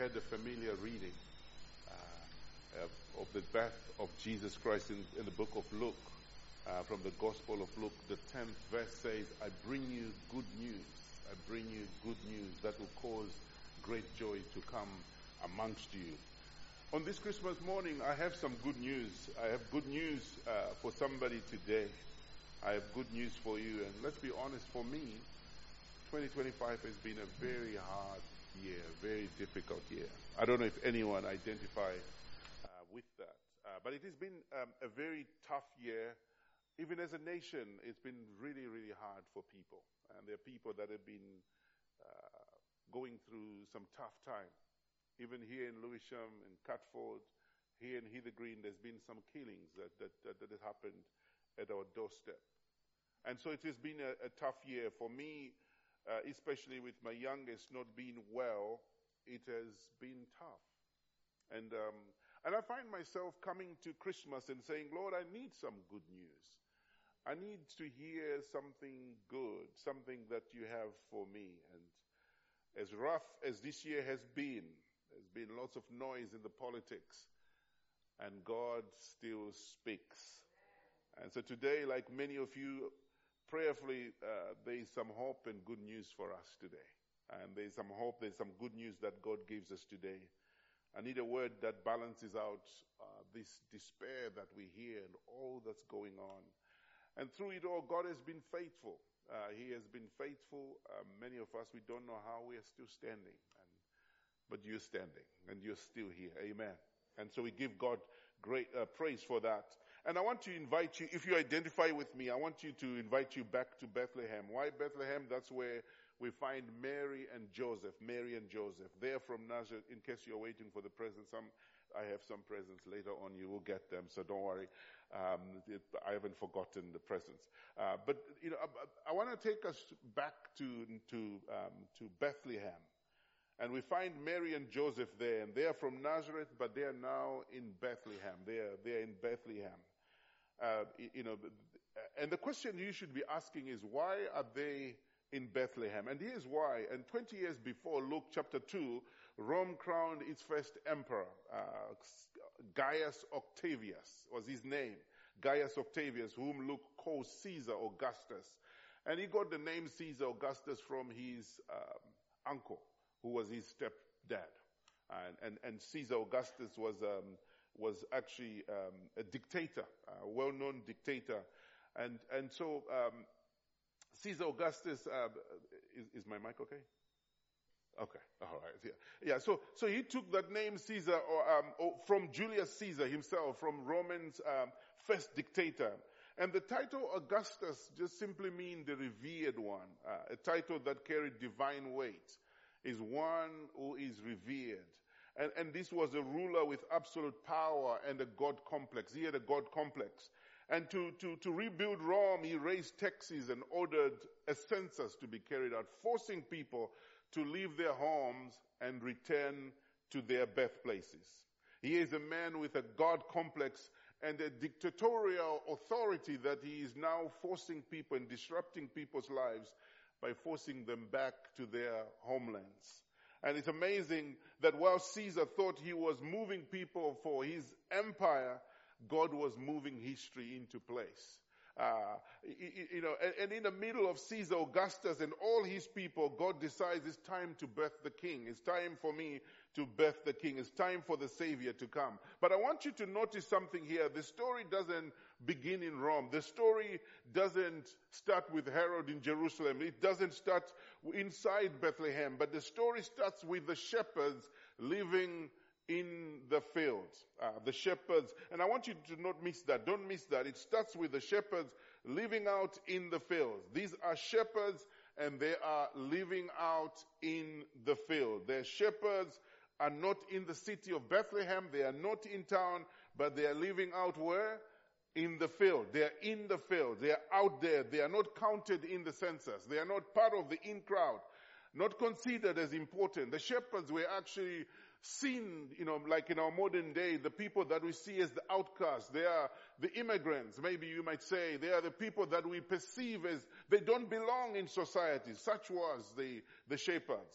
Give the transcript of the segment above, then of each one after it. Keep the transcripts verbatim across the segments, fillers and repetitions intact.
had a familiar reading uh, uh, of the birth of Jesus Christ in, in the book of Luke, uh, from the Gospel of Luke. The tenth verse says, I bring you good news. I bring you good news that will cause great joy to come amongst you. On this Christmas morning, I have some good news. I have good news uh, for somebody today. I have good news for you. And let's be honest, for me, twenty twenty-five has been a very hard year, very difficult year. I don't know if anyone identify uh, with that. Uh, but it has been um, a very tough year. Even as a nation, it's been really, really hard for people. And there are people that have been uh, going through some tough time. Even here in Lewisham, in Catford, here in Heather Green, there's been some killings that, that, that, that have happened at our doorstep. And so it has been a, a tough year. For me, uh, especially with my youngest not being well, it has been tough. And um, and I find myself coming to Christmas and saying, Lord, I need some good news. I need to hear something good, something that you have for me. And as rough as this year has been, there's been lots of noise in the politics, and God still speaks. And so today, like many of you, prayerfully, uh, there is some hope and good news for us today. And there's some hope, there's some good news that God gives us today. I need a word that balances out uh, this despair that we hear and all that's going on. And through it all, God has been faithful. Uh, he has been faithful. Uh, many of us, we don't know how we are still standing. And, but you're standing and you're still here. Amen. And so we give God great uh, praise for that. And I want to invite you, if you identify with me, I want you to invite you back to Bethlehem. Why Bethlehem? That's where we find Mary and Joseph. Mary and Joseph. They're from Nazareth. In case you're waiting for the presents, some, I have some presents later on. You will get them, so don't worry. Um, it, I haven't forgotten the presents. Uh, but, you know, I, I want to take us back to, to, um, to Bethlehem. And we find Mary and Joseph there, and they are from Nazareth, but they are now in Bethlehem. They are, they are in Bethlehem. Uh, you know, and the question you should be asking is, why are they in Bethlehem? And here's why. And twenty years before, Luke chapter two, Rome crowned its first emperor. Uh, Gaius Octavius was his name. Gaius Octavius, whom Luke calls Caesar Augustus. And he got the name Caesar Augustus from his um, uncle, who was his stepdad. And, and, and Caesar Augustus was um, was actually um, a dictator, a well-known dictator. And and so um, Caesar Augustus, uh, is, is my mic okay? Okay, all right. Yeah, yeah. So so he took that name Caesar or, um, or from Julius Caesar himself, from Roman's um, first dictator. And the title Augustus just simply means the revered one, uh, a title that carried divine weight, is one who is revered. And, and this was a ruler with absolute power and a God complex. He had a God complex. And to, to, to rebuild Rome, he raised taxes and ordered a census to be carried out, forcing people to leave their homes and return to their birthplaces. He is a man with a God complex and a dictatorial authority that he is now forcing people and disrupting people's lives by forcing them back to their homelands. And it's amazing that while Caesar thought he was moving people for his empire, God was moving history into place. Uh, you know, and, and in the middle of Caesar Augustus and all his people, God decides it's time to birth the king. It's time for me to birth the king. It's time for the Savior to come. But I want you to notice something here. The story doesn't begin in Rome. The story doesn't start with Herod in Jerusalem. It doesn't start inside Bethlehem. But the story starts with the shepherds living in the fields, uh, the shepherds. And I want you to not miss that. Don't miss that. It starts with the shepherds living out in the fields. These are shepherds and they are living out in the field. Their shepherds are not in the city of Bethlehem. They are not in town, but they are living out where? In the field. They are in the field. They are out there. They are not counted in the census. They are not part of the in crowd, not considered as important. The shepherds were actually seen, you know, like in our modern day, the people that we see as the outcasts. They are the immigrants, maybe you might say. They are the people that we perceive as they don't belong in society. Such was the, the shepherds.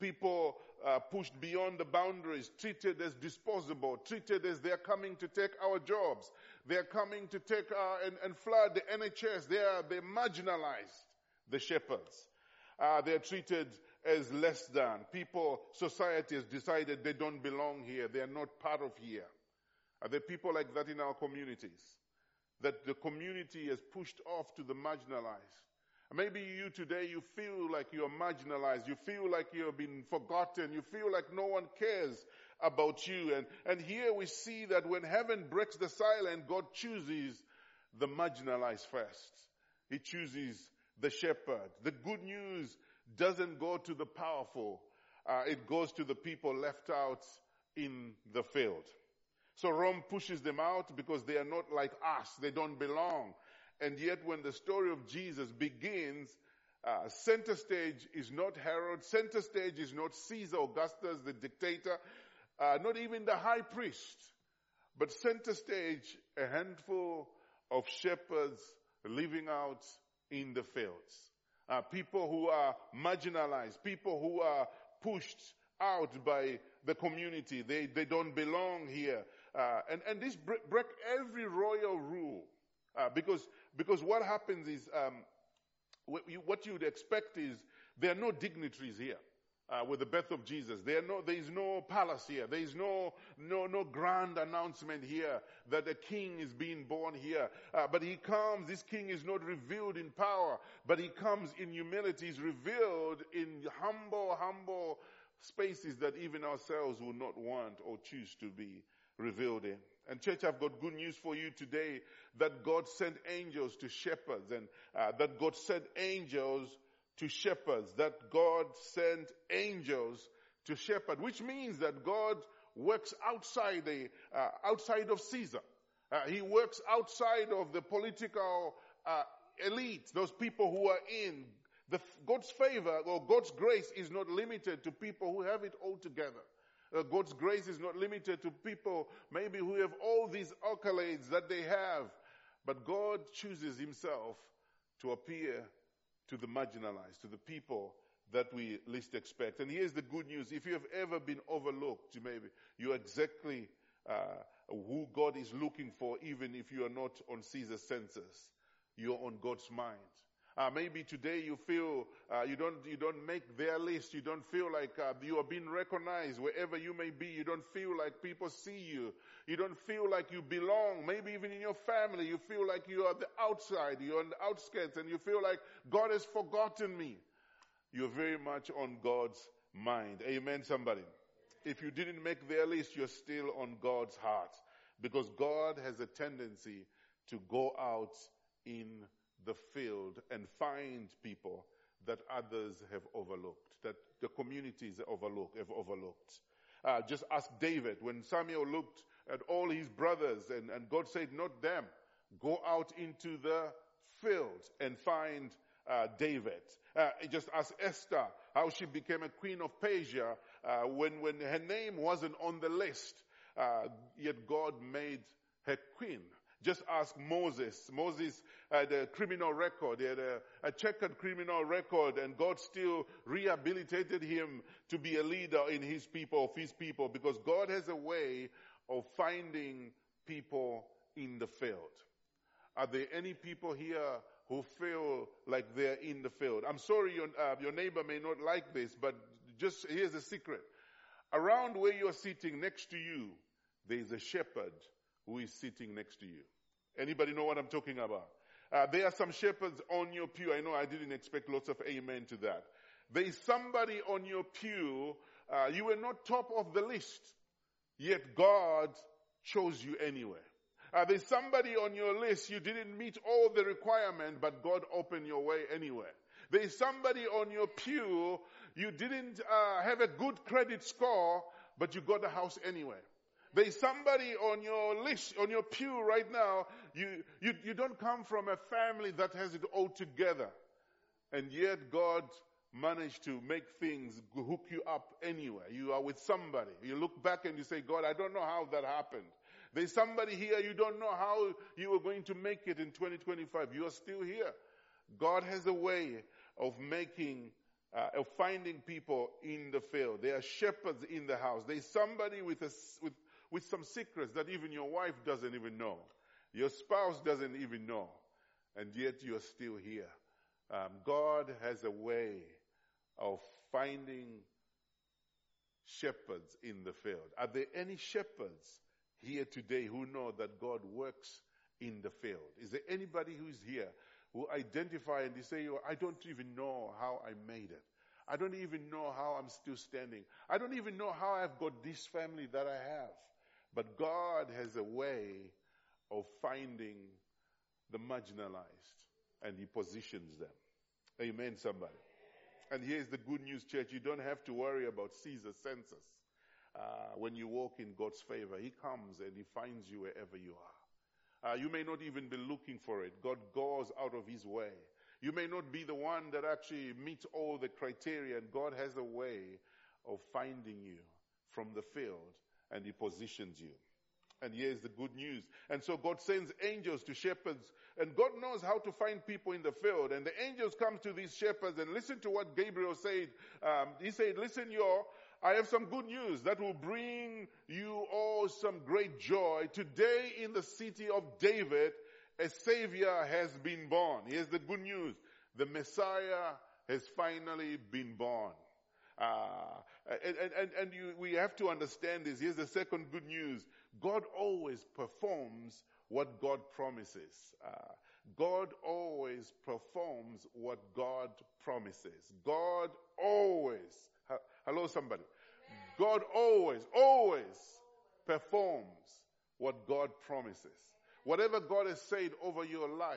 People uh, pushed beyond the boundaries, treated as disposable, treated as they're coming to take our jobs. They're coming to take uh, and, and flood the N H S. They are, they marginalized the shepherds. Uh, they're treated as less than. People, society has decided they don't belong here. They are not part of here. Are there people like that in our communities? That the community has pushed off to the marginalized. Maybe you today, you feel like you're marginalized. You feel like you've been forgotten. You feel like no one cares about you. And, and here we see that when heaven breaks the silence, God chooses the marginalized first. He chooses the shepherd. The good news doesn't go to the powerful. Uh, it goes to the people left out in the field. So Rome pushes them out because they are not like us. They don't belong. And yet when the story of Jesus begins, uh, center stage is not Herod. Center stage is not Caesar Augustus, the dictator. Uh, not even the high priest. But center stage, a handful of shepherds living out in the fields. Uh, people who are marginalized. People who are pushed out by the community. They, they don't belong here. Uh, and, and this break, break every royal rule. Uh, because, because what happens is, um, what you, what you would expect is, there are no dignitaries here, uh, with the birth of Jesus. There are no, there is no palace here. There is no, no, no grand announcement here that a king is being born here. Uh, but he comes, this king is not revealed in power, but he comes in humility. He's revealed in humble, humble spaces that even ourselves will not want or choose to be revealed in. And church, I've got good news for you today, that God sent angels to shepherds, and uh, that God sent angels to shepherds, that God sent angels to shepherd, which means that God works outside the, uh, outside of Caesar. Uh, he works outside of the political uh, elite, those people who are in. The, God's favor or God's grace is not limited to people who have it all together. Uh, God's grace is not limited to people maybe who have all these accolades that they have. But God chooses himself to appear to the marginalized, to the people that we least expect. And here's the good news. If you have ever been overlooked, maybe you're exactly uh, who God is looking for, even if you are not on Caesar's census. You're on God's mind. Uh, maybe today you feel uh, you don't you don't make their list. You don't feel like uh, you are being recognized wherever you may be. You don't feel like people see you. You don't feel like you belong. Maybe even in your family, you feel like you are the outside. You're on the outskirts, and you feel like God has forgotten me. You're very much on God's mind. Amen, somebody. If you didn't make their list, you're still on God's heart, because God has a tendency to go out in the field and find people that others have overlooked, that the communities overlook, have overlooked. Uh, just ask David, when Samuel looked at all his brothers and, and God said, not them, go out into the field and find uh, David. Uh, just ask Esther how she became a queen of Persia uh, when, when her name wasn't on the list, uh, yet God made her queen. Just ask Moses. Moses had a criminal record. He had a, a checkered criminal record, and God still rehabilitated him to be a leader in his people, of his people, because God has a way of finding people in the field. Are there any people here who feel like they're in the field? I'm sorry your, uh, your neighbor may not like this, but just here's a secret. Around where you're sitting next to you, there's a shepherd who is sitting next to you. Anybody know what I'm talking about? Uh, there are some shepherds on your pew. I know I didn't expect lots of amen to that. There is somebody on your pew. Uh, you were not top of the list, yet God chose you anyway. Uh, there's somebody on your list. You didn't meet all the requirements, but God opened your way anyway. There's somebody on your pew. You didn't uh, have a good credit score, but you got a house anyway. There's somebody on your list, on your pew right now, you, you, you don't come from a family that has it all together. And yet God managed to make things hook you up anyway. You are with somebody. You look back and you say, God, I don't know how that happened. There's somebody here, you don't know how you are going to make it in twenty twenty-five. You are still here. God has a way of making uh, of finding people in the field. There are shepherds in the house. There's somebody with, a, with, with some secrets that even your wife doesn't even know. Your spouse doesn't even know. And yet you're still here. Um, God has a way of finding shepherds in the field. Are there any shepherds here today who know that God works in the field? Is there anybody who's here who identify and they say, oh, I don't even know how I made it. I don't even know how I'm still standing. I don't even know how I've got this family that I have. But God has a way of finding the marginalized, and He positions them. Amen, somebody. And here's the good news, church. You don't have to worry about Caesar's census. Uh, when you walk in God's favor, He comes and He finds you wherever you are. Uh, you may not even be looking for it. God goes out of His way. You may not be the one that actually meets all the criteria, and God has a way of finding you from the field, and He positions you. And here's the good news. And so God sends angels to shepherds, and God knows how to find people in the field. And the angels come to these shepherds, and listen to what Gabriel said. Um, he said, listen, y'all, I have some good news that will bring you all some great joy. Today in the city of David, a Savior has been born. Here's the good news. The Messiah has finally been born. Uh, and and, and you, we have to understand this. Here's the second good news. God always performs what God promises. Uh, God always performs what God promises. God always, ha- hello somebody. God always, always performs what God promises. Whatever God has said over your life,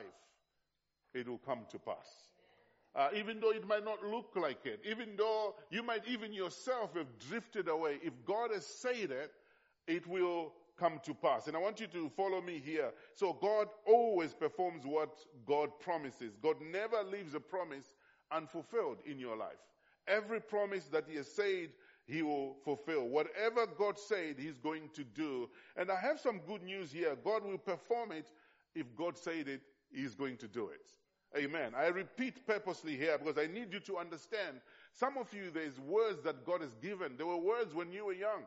it will come to pass. Uh, even though it might not look like it, even though you might even yourself have drifted away, if God has said it, it will come to pass. And I want you to follow me here. So God always performs what God promises. God never leaves a promise unfulfilled in your life. Every promise that He has said, He will fulfill. Whatever God said, He's going to do. And I have some good news here. God will perform it. If God said it, He's going to do it. Amen. I repeat purposely here because I need you to understand. Some of you, there's words that God has given. There were words when you were young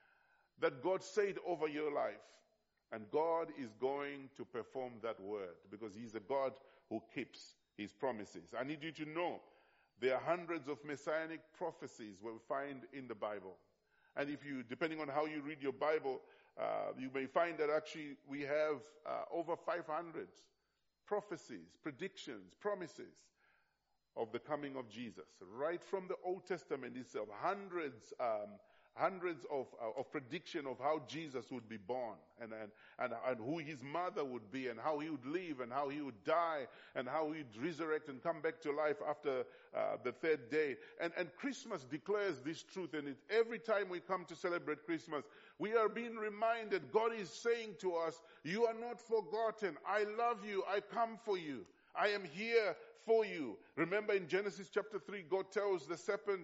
that God said over your life. And God is going to perform that word because He's a God who keeps His promises. I need you to know there are hundreds of messianic prophecies we find in the Bible. And if you, depending on how you read your Bible, uh, you may find that actually we have uh, over five hundred prophecies, predictions, promises of the coming of Jesus. Right from the Old Testament itself, hundreds, um, hundreds of, uh, of prediction of how Jesus would be born and, and, and, and who His mother would be and how He would live and how He would die and how He'd resurrect and come back to life after uh, the third day. And, and Christmas declares this truth, and it, every time we come to celebrate Christmas, we are being reminded, God is saying to us, you are not forgotten. I love you. I come for you. I am here for you. Remember in Genesis chapter three, God tells the serpent,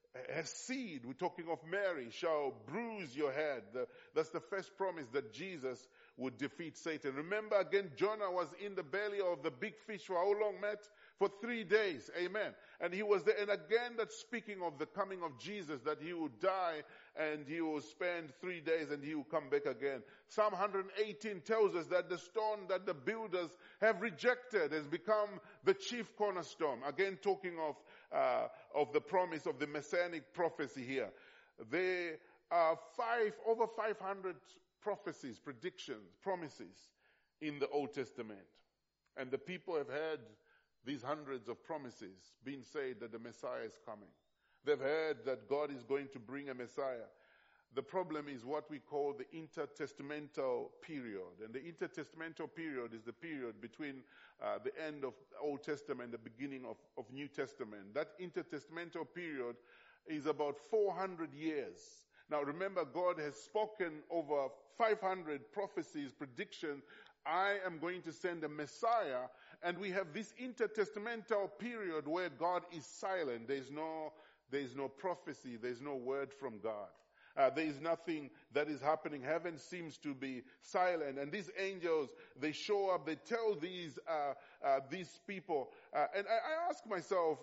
a seed, we're talking of Mary, shall bruise your head. The, that's the first promise that Jesus would defeat Satan. Remember again, Jonah was in the belly of the big fish for how long, Matt? For three days. Amen. And he was there. And again, that's speaking of the coming of Jesus, that He would die and He will spend three days and He will come back again. Psalm one eighteen tells us that the stone that the builders have rejected has become the chief cornerstone. Again, talking of uh, of the promise of the messianic prophecy here. There are five, over five hundred prophecies, predictions, promises in the Old Testament. And the people have heard these hundreds of promises being said that the Messiah is coming. They've heard that God is going to bring a Messiah. The problem is what we call the intertestamental period. And the intertestamental period is the period between uh, the end of Old Testament and the beginning of, of New Testament. That intertestamental period is about four hundred years. Now remember, God has spoken over five hundred prophecies, predictions. I am going to send a Messiah, and we have this intertestamental period where God is silent. There's no, there's no prophecy. There's no word from God. Uh, there is nothing that is happening. Heaven seems to be silent. And these angels, they show up. They tell these uh, uh, these people. Uh, and I, I ask myself,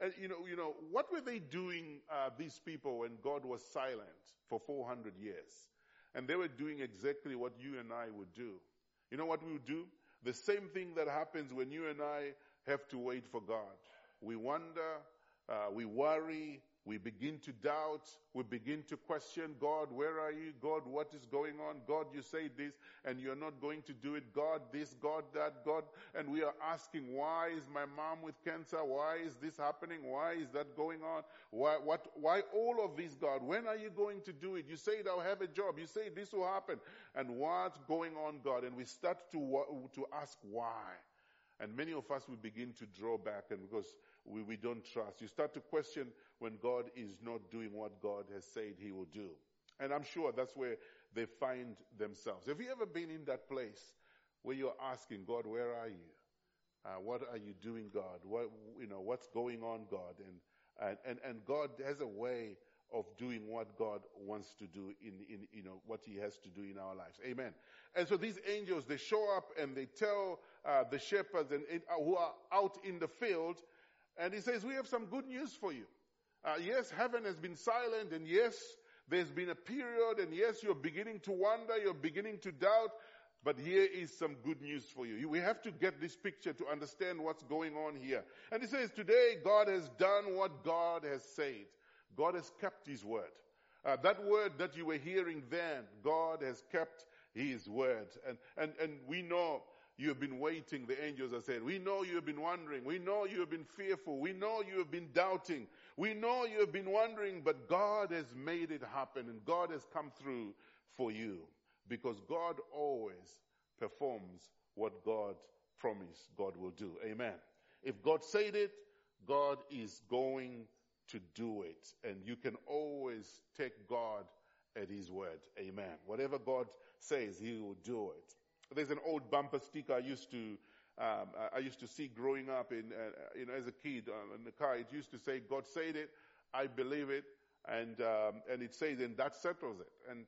And you know, you know, what were they doing, uh, these people, when God was silent for four hundred years? And they were doing exactly what you and I would do. You know what we would do? The same thing that happens when you and I have to wait for God. We wonder, uh, we worry, we begin to doubt, we begin to question, God, where are you? God, what is going on? God, you say this and you're not going to do it. God, this, God, that, God. And we are asking, why is my mom with cancer? Why is this happening? Why is that going on? Why, what, why all of this, God? When are you going to do it? You say I'll have a job. You say this will happen. And what's going on, God? And we start to, to ask why. And many of us will begin to draw back, and because we, we don't trust. You start to question when God is not doing what God has said he will do. And I'm sure that's where they find themselves. Have you ever been in that place where you're asking, God, where are you? Uh, what are you doing, God? What, you know, what's going on, God? And, and, and, and God has a way of doing what God wants to do in, in, you know, what he has to do in our lives. Amen. And so these angels, they show up and they tell uh, the shepherds and, and uh, who are out in the field, and he says, we have some good news for you. Uh, yes, heaven has been silent, and yes, there's been a period, and yes, you're beginning to wonder, you're beginning to doubt, but here is some good news for you. We have to get this picture to understand what's going on here. And he says, today God has done what God has said. God has kept his word. Uh, that word that you were hearing then, God has kept his word. And, and, and we know you have been waiting, the angels have said. We know you have been wondering. We know you have been fearful. We know you have been doubting. We know you have been wondering, but God has made it happen, and God has come through for you, because God always performs what God promised God will do. Amen. If God said it, God is going to do it. And you can always take God at his word. Amen. Whatever God says, he will do it. There's an old bumper sticker I used to um, I used to see growing up in uh, you know as a kid uh, in the car. It used to say, God said it, I believe it, and um, and it says, and that settles it. And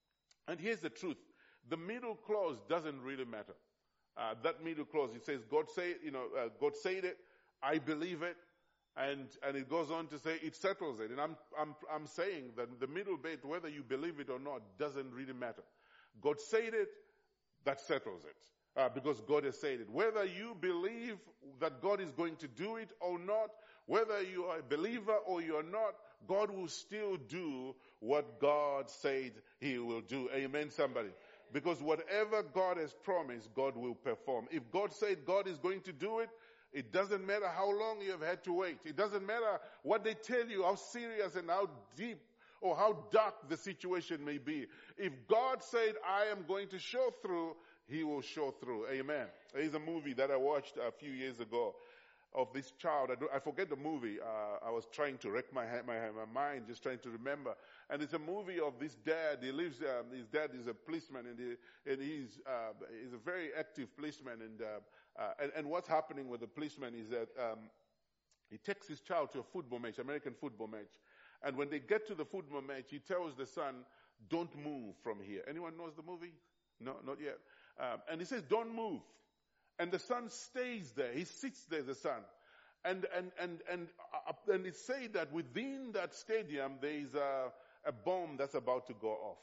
and here's the truth: the middle clause doesn't really matter. Uh, that middle clause, it says, God say, you know, uh, God said it, I believe it. And, and it goes on to say it settles it. And I'm, I'm, I'm saying that the middle bit, whether you believe it or not, doesn't really matter. God said it, that settles it. Uh, because God has said it. Whether you believe that God is going to do it or not, whether you are a believer or you're not, God will still do what God said he will do. Amen, somebody. Because whatever God has promised, God will perform. If God said God is going to do it, it doesn't matter how long you have had to wait. It doesn't matter what they tell you, how serious and how deep or how dark the situation may be. If God said, I am going to show through, he will show through. Amen. There's a movie that I watched a few years ago of this child. I, do, I forget the movie. Uh, I was trying to wreck my, my my mind, just trying to remember. And it's a movie of this dad. He lives. Um, his dad is a policeman, and he, and he's uh, he's a very active policeman. And, uh, uh, and and what's happening with the policeman is that um, he takes his child to a football match, American football match. And when they get to the football match, he tells the son, "Don't move from here." Anyone knows the movie? No, not yet. Um, and he says, "Don't move." And the son stays there. He sits there, the son. And, and, and, and, uh, and it said that within that stadium, there is a, a bomb that's about to go off.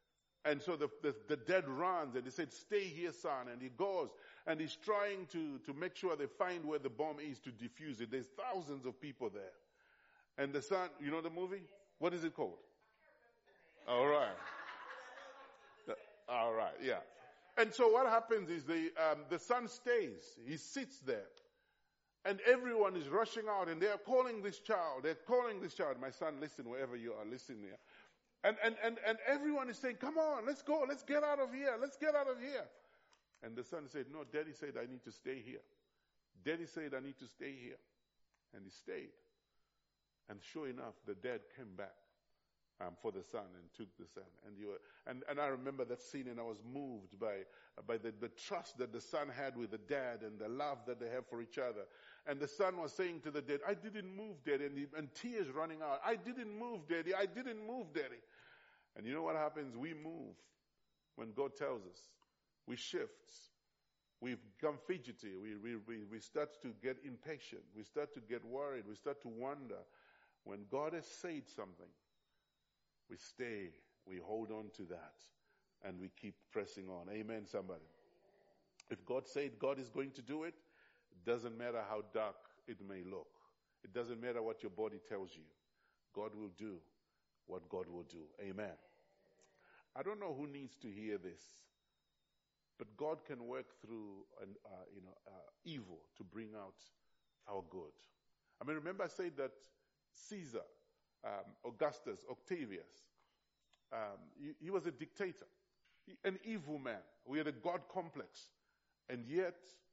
And so the, the, the dad runs and he said, "Stay here, son." And he goes and he's trying to, to make sure they find where the bomb is to defuse it. There's thousands of people there. And the son, you know the movie? What is it called? All right. All right, yeah. And so what happens is the um, the son stays. He sits there. And everyone is rushing out and they are calling this child. They're calling this child. My son, listen, wherever you are, listen here. And, and, and, and everyone is saying, "Come on, let's go. Let's get out of here. Let's get out of here." And the son said, "No, Daddy said I need to stay here. Daddy said I need to stay here." And he stayed. And sure enough, the dad came back. Um, for the son and took the son. And you were, and, and I remember that scene and I was moved by, by the, the trust that the son had with the dad and the love that they have for each other. And the son was saying to the dad, "I didn't move, Daddy," and, he, and tears running out. "I didn't move, Daddy. I didn't move, Daddy." And you know what happens? We move when God tells us. We shift. we've become fidgety. We, we, we, we start to get impatient. We start to get worried. We start to wonder. When God has said something, we stay, we hold on to that, and we keep pressing on. Amen, somebody. If God said God is going to do it, it doesn't matter how dark it may look. It doesn't matter what your body tells you. God will do what God will do. Amen. I don't know who needs to hear this, but God can work through an, uh, you know, uh, evil to bring out our good. I mean, remember I said that Caesar, um, Augustus, Octavius, um, he, he was a dictator, he, an evil man. We had a God complex. And yet,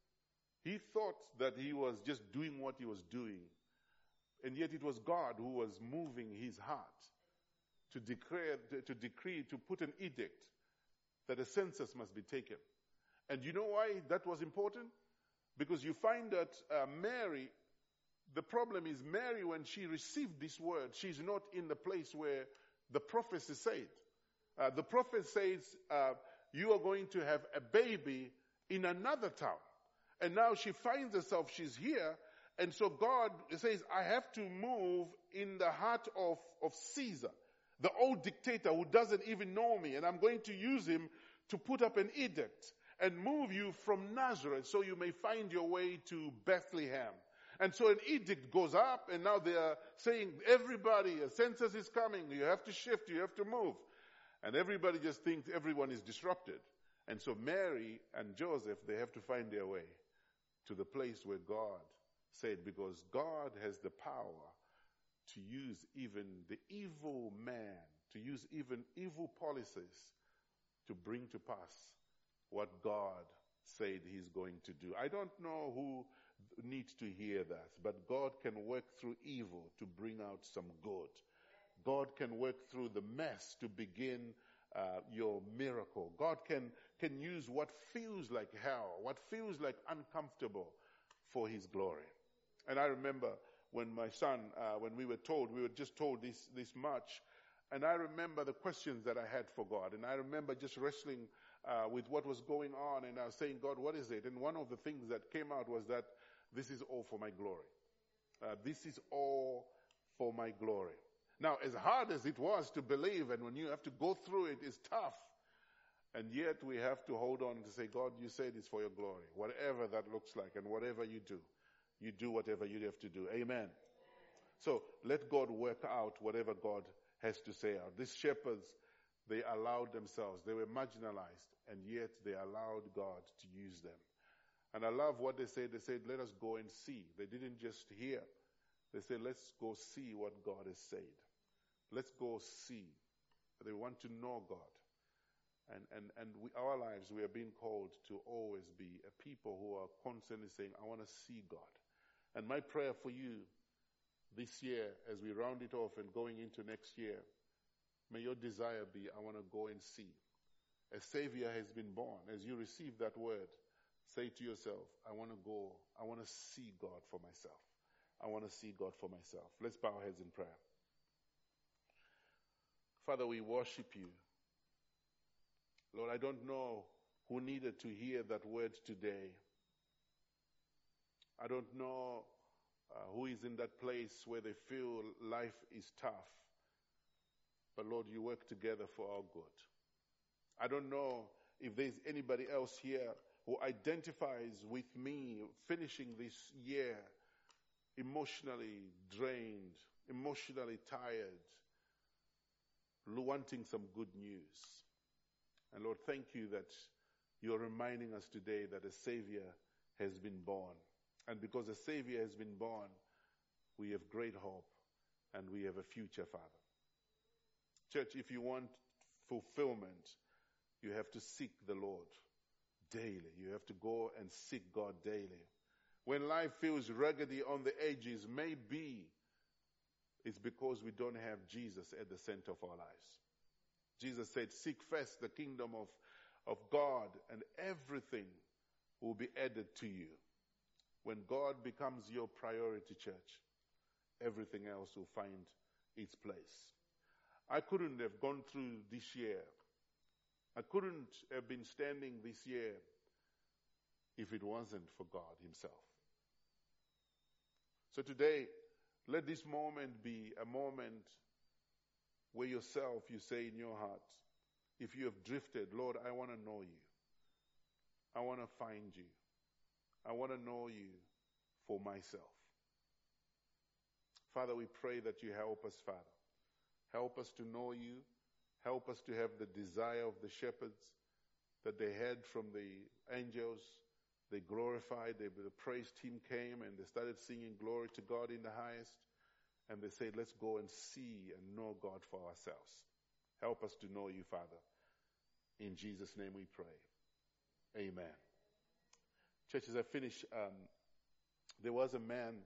he thought that he was just doing what he was doing. And yet it was God who was moving his heart to declare, to, to decree, to put an edict that a census must be taken. And you know why that was important? Because you find that uh, Mary, the problem is Mary, when she received this word, she's not in the place where the prophecy said. Uh, the prophet says, uh, you are going to have a baby in another town. And now she finds herself, she's here. And so God says, I have to move in the heart of, of Caesar, the old dictator who doesn't even know me. And I'm going to use him to put up an edict and move you from Nazareth so you may find your way to Bethlehem. And so an edict goes up, and now they are saying, everybody, a census is coming. You have to shift, you have to move. And everybody just thinks everyone is disrupted. And so Mary and Joseph, they have to find their way to the place where God said, because God has the power to use even the evil man, to use even evil policies to bring to pass what God said he's going to do. I don't know who needs to hear that, but God can work through evil to bring out some good. God can work through the mess to begin Uh, your miracle. God can, can use what feels like hell, what feels like uncomfortable for his glory. And I remember when my son, uh, when we were told, we were just told this, this much, and I remember the questions that I had for God, and I remember just wrestling uh, with what was going on, and I was saying, God, what is it? And one of the things that came out was that this is all for my glory. Uh, this is all for my glory. Now, as hard as it was to believe, and when you have to go through it, it's tough. And yet we have to hold on to say, God, you said it's for your glory. Whatever that looks like, and whatever you do, you do whatever you have to do. Amen. So let God work out whatever God has to say out. These shepherds, they allowed themselves. They were marginalized, and yet they allowed God to use them. And I love what they said. They said, let us go and see. They didn't just hear. They said, let's go see what God has said. Let's go see. They want to know God. And and and we, our lives, we are being called to always be a people who are constantly saying, I want to see God. And my prayer for you this year, as we round it off and going into next year, may your desire be, I want to go and see. A Savior has been born. As you receive that word, say to yourself, I want to go, I want to see God for myself. I want to see God for myself. Let's bow our heads in prayer. Father, we worship you. Lord, I don't know who needed to hear that word today. I don't know uh, who is in that place where they feel life is tough. But Lord, you work together for our good. I don't know if there's anybody else here who identifies with me finishing this year emotionally drained, emotionally tired, wanting some good news. And Lord, thank you that you're reminding us today that a Savior has been born. And because a Savior has been born, we have great hope and we have a future, Father. Church, if you want fulfillment, you have to seek the Lord daily. You have to go and seek God daily. When life feels raggedy on the edges, maybe it's because we don't have Jesus at the center of our lives. Jesus said, seek first the kingdom of, of God, and everything will be added to you. When God becomes your priority, church, everything else will find its place. I couldn't have gone through this year. I couldn't have been standing this year if it wasn't for God himself. So today, let this moment be a moment where yourself, you say in your heart, if you have drifted, Lord, I want to know you. I want to find you. I want to know you for myself. Father, we pray that you help us, Father. Help us to know you. Help us to have the desire of the shepherds that they had from the angels. They glorified, they, the praise team came and they started singing glory to God in the highest. And they said, let's go and see and know God for ourselves. Help us to know you, Father. In Jesus' name we pray. Amen. Church, as I finish, um, there was a man,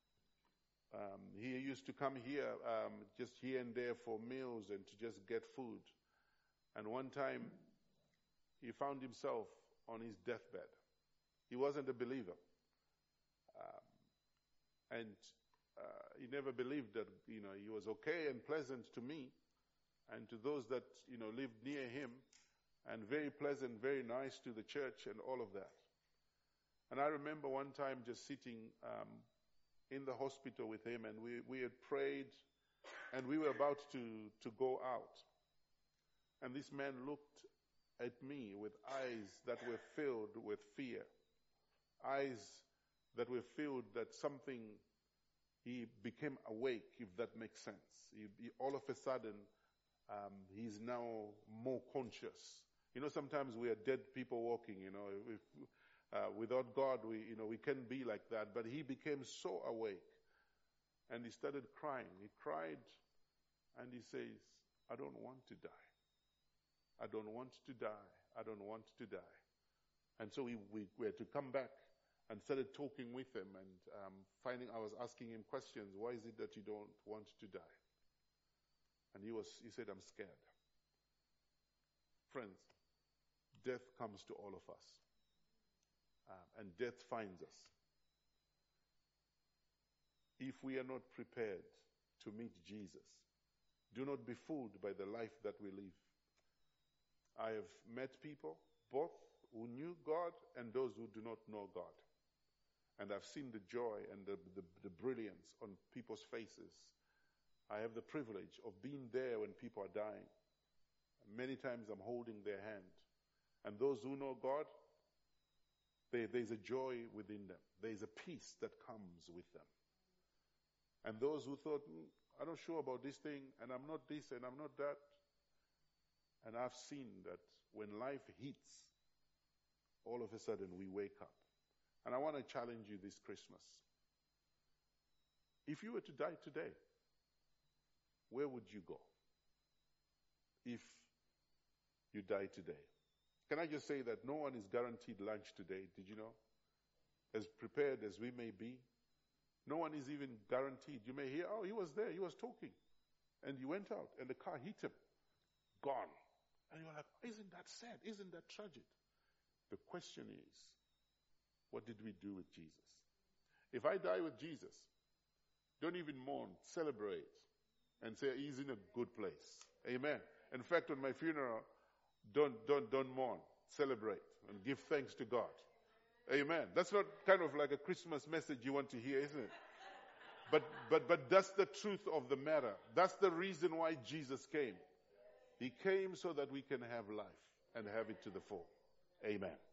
um, he used to come here, um, just here and there for meals and to just get food. And one time, he found himself on his deathbed. He wasn't a believer. Um, and uh, he never believed that, you know, he was okay and pleasant to me and to those that, you know, lived near him, and very pleasant, very nice to the church and all of that. And I remember one time just sitting um, in the hospital with him, and we, we had prayed, and we were about to, to go out. And this man looked at me with eyes that were filled with fear. Eyes that were filled that something, he became awake, if that makes sense. He, he, all of a sudden, um, he's now more conscious. You know, sometimes we are dead people walking, you know. If, uh, without God, we, you know, we can't be like that. But he became so awake. And he started crying. He cried and he says, I don't want to die. I don't want to die. I don't want to die. And so we, we were to come back and started talking with him and um, finding, I was asking him questions. Why is it that you don't want to die? And he was, he said, I'm scared. Friends, death comes to all of us. Um, and death finds us. If we are not prepared to meet Jesus, do not be fooled by the life that we live. I have met people, both who knew God and those who do not know God. And I've seen the joy and the, the, the brilliance on people's faces. I have the privilege of being there when people are dying. Many times I'm holding their hand. And those who know God, they, there's a joy within them. There's a peace that comes with them. And those who thought, mm, I'm not sure about this thing, and I'm not this, and I'm not that. And I've seen that when life hits, all of a sudden we wake up. And I want to challenge you this Christmas. If you were to die today, where would you go? If you die today. Can I just say that no one is guaranteed lunch today? Did you know? As prepared as we may be, no one is even guaranteed. You may hear, oh, he was there, he was talking. And he went out and the car hit him. Gone. And you're like, isn't that sad? Isn't that tragic? The question is, what did we do with Jesus? If I die with Jesus, don't even mourn, celebrate, and say he's in a good place. Amen. In fact, on my funeral, don't, don't, don't mourn, celebrate, and give thanks to God. Amen. That's not kind of like a Christmas message you want to hear, isn't it? But, but, but that's the truth of the matter. That's the reason why Jesus came. He came so that we can have life and have it to the full. Amen.